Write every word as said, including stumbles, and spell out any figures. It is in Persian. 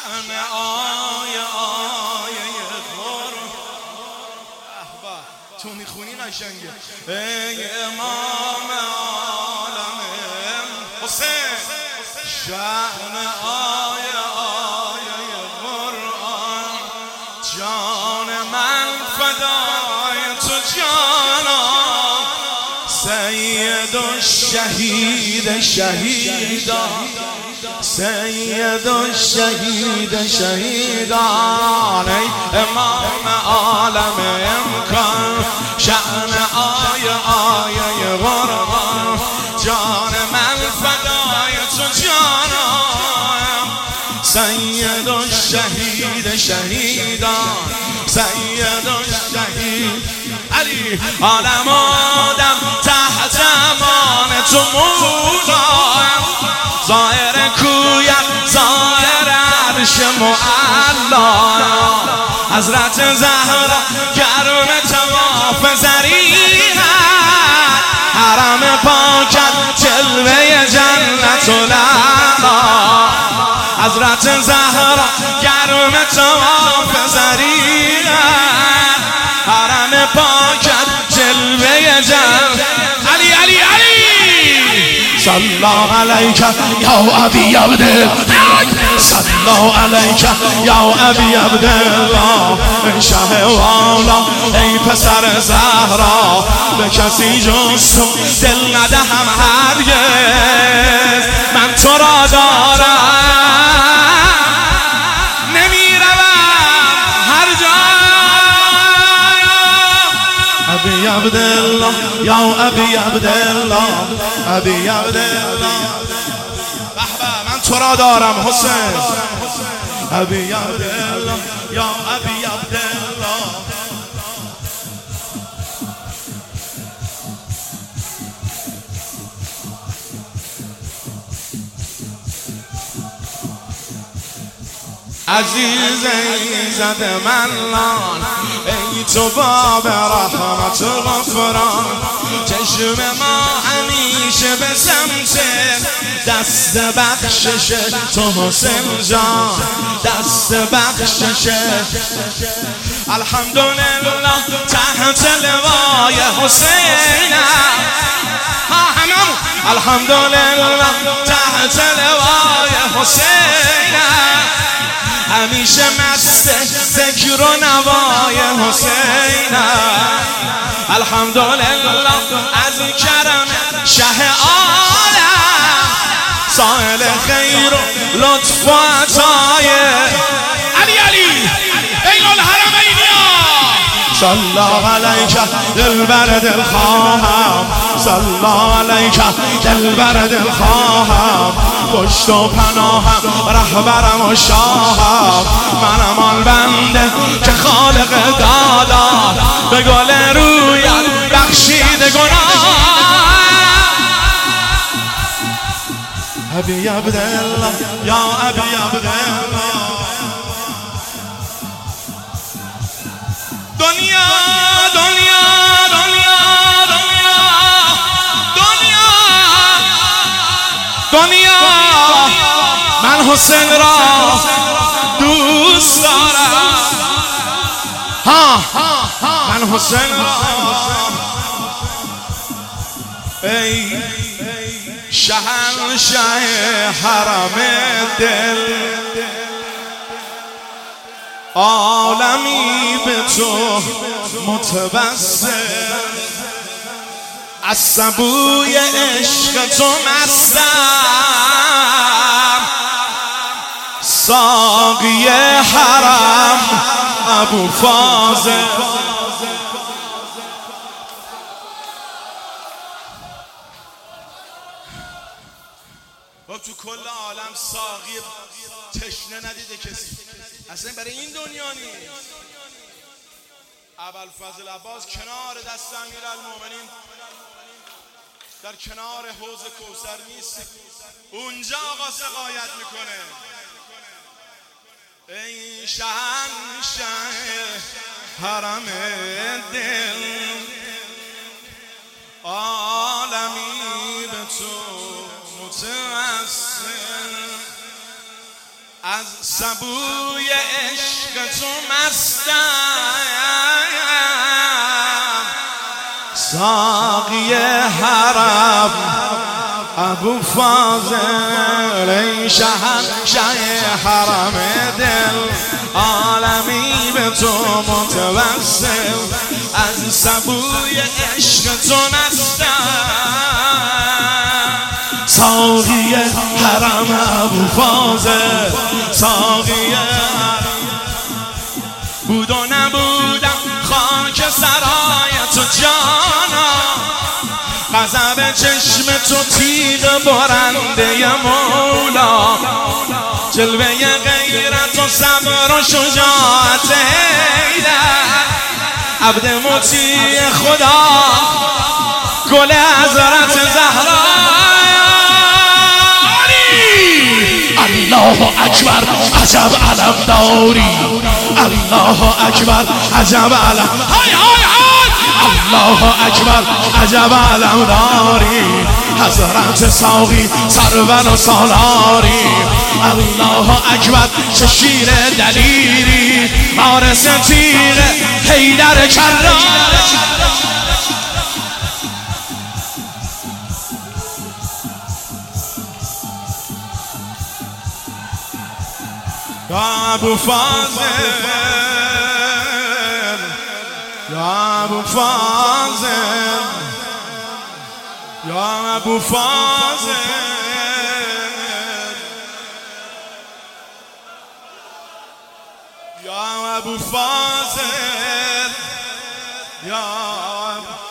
شأن آیه آیه قرآن تو میخونی قشنگه ای امام عالم حسین شأن آیه آیه قرآن جان من فدای تو جانا سید الشهید شهیدان سید الشهید شهیدان ای امام عالم امکان شأن آیه آیه قرآن جان من فدای تو جانم سید الشهید شهیدان سید الشهید علی عالم آدم تحت امان تو مولایم ظاهر کویت ظاهر عرش معلا حضرت زهرا گرم تواف زریحت حرم پاکت جلوه جنت العلا حضرت زهرا گرم تواف زریحت حرم پاکت جلوه جنت علی علی علی صلی علیک یا ابی عبدالله صلی علیک یا ابی عبدالله ای شه والا ای پسر زهرا به کسی جز تو دل ندهم هرگز من تو را دارم نمیروم هر جا ابی عبدالله یا ابی عبدالله ابی عبدالله من تو را دارم حسین ابی عبدالله یا ابی عبدالله عزیز ایزد منان ای تو باب رحمت و غفران چشم ما همیشه به سمت دست بخشش تو حسین جان دست بخشش الحمدلله تحت لوای حسینم ها هممون الحمدلله تحت لوای حسینم همیشه مست ذکر و نوای حسینم الحمدلله از کرم شه عالم سائل خیر و لطف و عطای علی علی این الحرمین صلی علیک دلبر دل خواهم صلی علیک دلبر دل خواهم پشت و پناهم رهبرم و شاهم منم آن بنده که خالق دادا به گل رویت بخشید گناه ابی عبدالله یا ابی عبدالله دنیا دنیا دنیا دنیا دنیا دنیا من حسین را دوست دارم ها من حسین را ای شهنشه حرم دل عالمی به تو متبسم از سبوی عشق تو مستم ساقی حرم ابو فاضل و تو کل عالم ساقی تشنه ندیده کسی اصلا برای این دنیا نیست. ابوالفضل عباس کنار دست امیرالمومنین در کنار حوض کوثر نیست اونجا آقا سقایت میکنه ای شهنشه حرم دل عالمی به تو متوسل از سبوی عشق تو مستم، ساقی حرم ابو فاضل ای شهنشه حرم دل، عالمی به تو متوسل، از سبوی عشق تو مستم، ساقی حرم ابو فاضل، ساقی حرم. بود و نبودم خاک سرای تو جانا، غضب چشم تو تیغ برنده مولا، جلوه غیرت و صبر و شجاعت حیدر، عبد مطیع خدا گل حضرت زهرا. الله اکبر عجب علم داری، الله اکبر عجب علم، های های های، الله اکبر عجب علم داری، حضرت ساقی سرور و سالاری، الله اکبر چه شیر دلیری، وارث تیغ حیدر کرار. یا ابو فاضل، یا ابو فاضل، یا ابو فاضل، یا ابو فاضل، یا